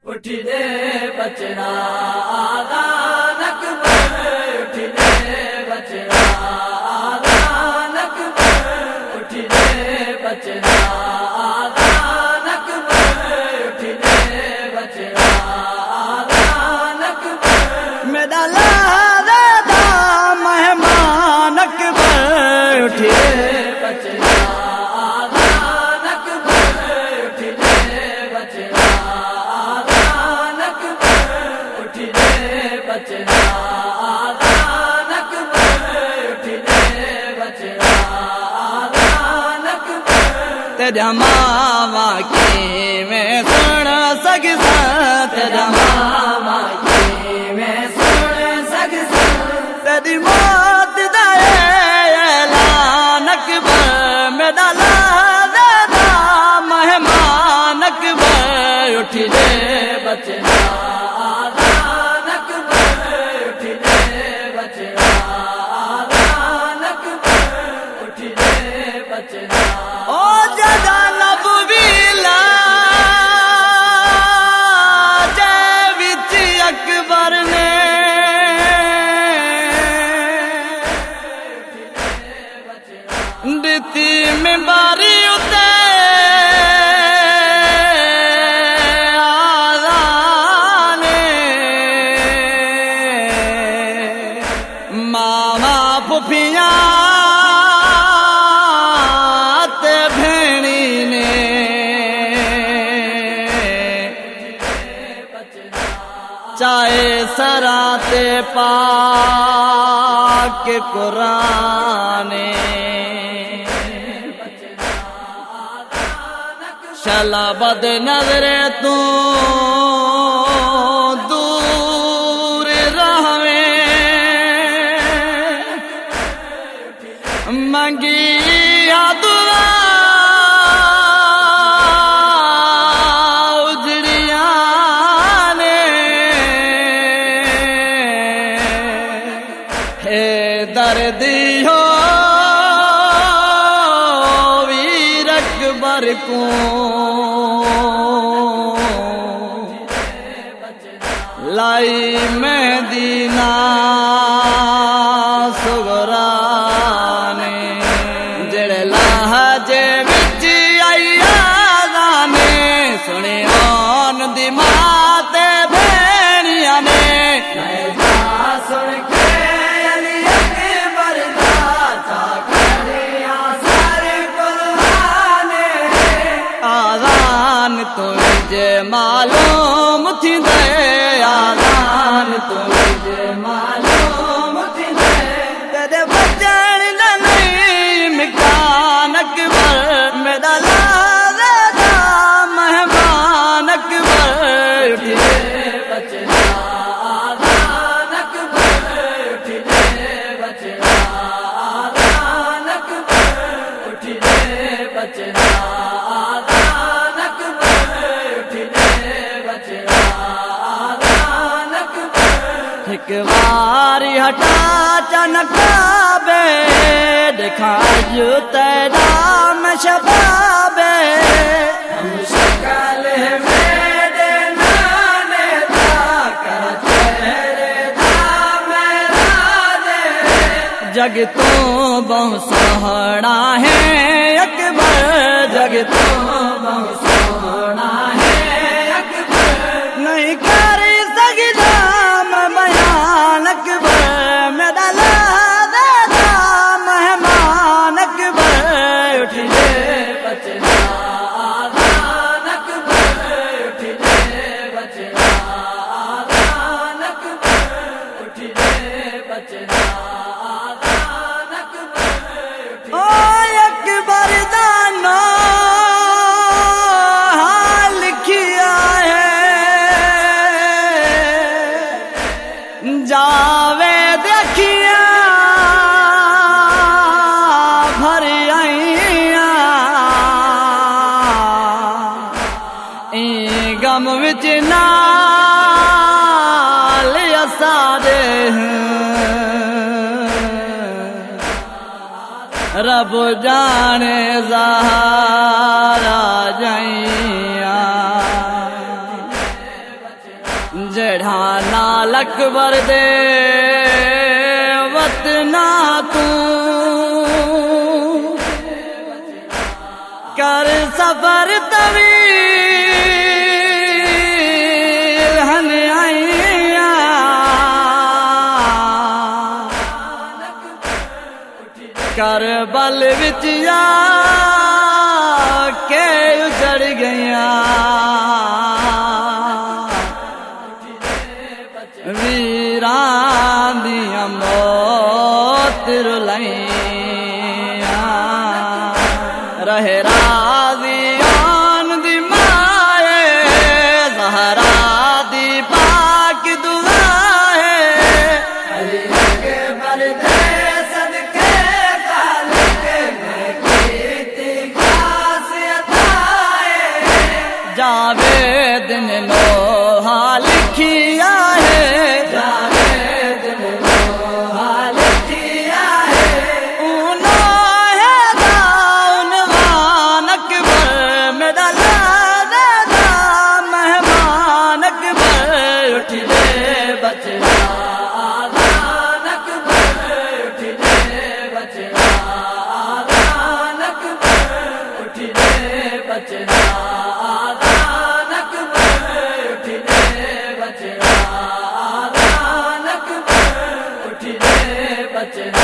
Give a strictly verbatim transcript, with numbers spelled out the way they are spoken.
اٹھ دے بچڑا آذان اکبر، اٹھ دے بچڑا آذان اکبر، اٹھ دے بچڑا آذان اکبر، اٹھ دے بچڑا آذان اکبر، میرا لازدہ مہمان اکبر، اٹھ دے بچڑا آذان اکبر، اٹھ دے بچڑا آذان اکبر، اٹھ دے بچڑا آذان اکبر، اٹھ دے بچڑا آذان اکبر، تیرا ماما کی میں سن سکتا، تیرا ماما کی میں سن سکتا، تیری موت دا اعلان اکبر، میرا لازدہ مہمان اکبر، اٹھ دے بچڑا آذان اکبر، اٹھ دے بچڑا آذان اکبر، اٹھ دے بچڑا او جدا نبوی لاجے وچ اکبر نے دتی ممباری اتے آذان ماما پھپھیاں تے بھینی نے چاہے سراتے پاک قرآن شلا بد نظر تو دور رہویں منگی دعا اجڑیاں نے ہے دردی ہو ویر اکبر کو لائی مہندی نا سغرا نے جڑے لہجے وچ آئی آذان سنے آن دی ماں تے بھینیاں نے سن کے علی اکبر دا چاکریا سر قرآن آذان تو جے معلوم تھی دے آذان تو تجھے معلوم تھی تیرے بچن دا نہیں مکان اکبر، میرا لازدہ مہمان اکبر، اٹھ دے بچڑا آذان اکبر، اٹھ دے بچڑا آذان اکبر، اٹھ دے بچڑا آذان اکبر، اٹھ دے بچڑا آذان اکبر، ایک باری ہٹا چنکابے دیکھا جو تیرا میں شبابے ہم شکل میرے نانے دا کر چہرے دا میرا دے، جگ تو بہت سہنا ہے اکبر، جگ تو بہت سونا ہے اکبر، نہیں کر سکتا میں بیان اکبر، میرا لازدہ مہمان اکبر، اٹھ دے بچڑا آذان اکبر، اٹھ دے بچڑا آذان اکبر، اٹھ دے بچڑا آذان اکبر، او اکبر دا نام لکھیا ہے جاوے دیکھیا بھر آئیاں این غم وچ نال اسارے رب جانے زہرا جائیاں جڑا نال اکبر دے وطنا تو کر سفر طویل ہن آئیاں کربل وچ جا کے اجڑ گئیاں ویران دیاں موت رلائیاں رہے راضی آن دی مائے زہرا دی پاک دعا ہے علی اکبر دے صدقے خالق نے کیتی خاص عطائے جاوید نے لوہا لکھیا ہے جاوید نے لوہا لکھیا ہے انہوں ہے عنوان اکبر میرا لالا دا مہمان اکبر اٹھ لے بچڑا آذان اکبر اٹھ لے بچڑا آذان اکبر اٹھ لے بچڑا آذان اکبر اٹھ لے بچڑا آذان اکبر اٹھ لے بچڑا